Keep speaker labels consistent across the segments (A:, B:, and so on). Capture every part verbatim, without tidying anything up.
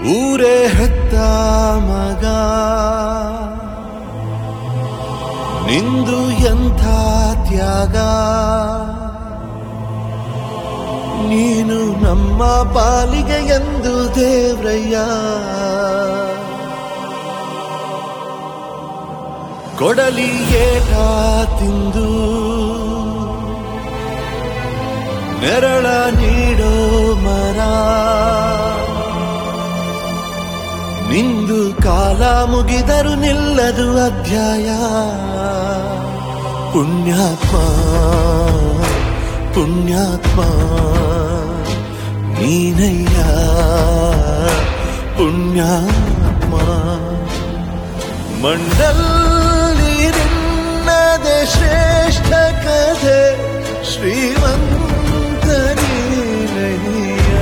A: ಊರೇ ಹೆತ್ತ ಮಗ ನಿಂದು ಎಂಥ ತ್ಯಾಗ, ನೀನು ನಮ್ಮ ಪಾಲಿಗೆ ಎಂದು ದೇವ್ರಯ್ಯ. ಕೊಡಲಿ ಏಟ ತಿಂದು ನೆರಳ ನೀಡೋ ಮರ, ನಿಂದು ಕಾಲ ಮುಗಿದರು ನಿಲ್ಲದು ಅಧ್ಯಾಯ. ಪುಣ್ಯಾತ್ಮ ಪುಣ್ಯಾತ್ಮ ನೀನಯ್ಯ ಪುಣ್ಯಾತ್ಮ. ಮಂಡಲ್ಲಿ ನಿನ್ನದೆ ಶ್ರೇಷ್ಠ ಕಥೆ, ಶ್ರೀಮಂತ ನೀನಯ್ಯ.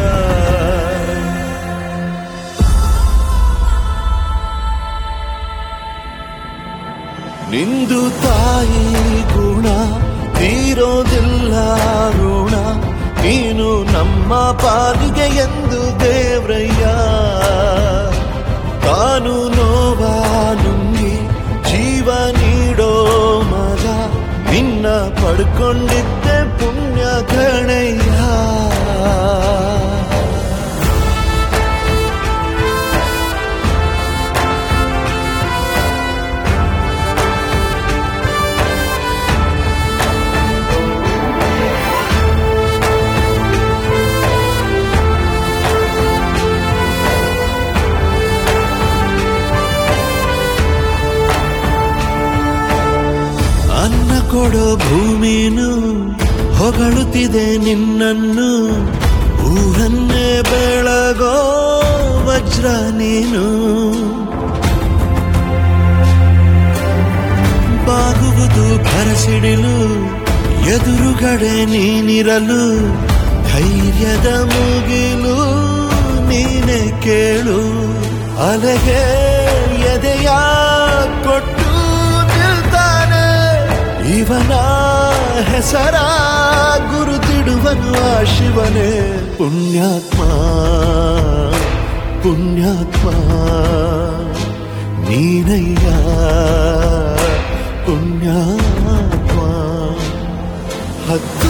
A: ನಿಂದು ತಾಯಿ ಗುಣ ತೀರೋದಿಲ್ಲ ಋಣ, ನೀನು ನಮ್ಮ ಪಾಲಿಗೆ ಎಂದು ದೇವ್ರಯ್ಯ. ತಾನು ನೋವ ನುಂಗಿ ಜೀವ ನೀಡೋ ಮಗ, ನಿನ್ನ ಪಡ್ಕೊಂಡಿದ್ದೆ ಪುಣ್ಯ ಗಣಯ್ಯ. ಅನ್ನ ಕೊಡೋ ಭೂಮಿನು ಹೊಗಳುತ್ತಿದೆ ನಿನ್ನನ್ನು, ಊರನ್ನೇ ಬೆಳಗೋ ವಜ್ರ ನೀನು. ಬಾಗುವುದು ಭರಸಿಡಿಲು ಎದುರುಗಡೆ ನೀನಿರಲು, ಧೈರ್ಯದ ಮುಗಿಲು ನೀನೆ ಕೇಳು. ಅಲೆಗೆ ಎದೆಯ ಕೊಟ್ಟು ಇವನ ಹೆಸರ ಗುರುತಿಡುವನು ಆ ಶಿವನೇ. ಪುಣ್ಯಾತ್ಮ ಪುಣ್ಯಾತ್ಮ ನೀನಯ್ಯ ಪುಣ್ಯಾತ್ಮ. ಹತ್ತು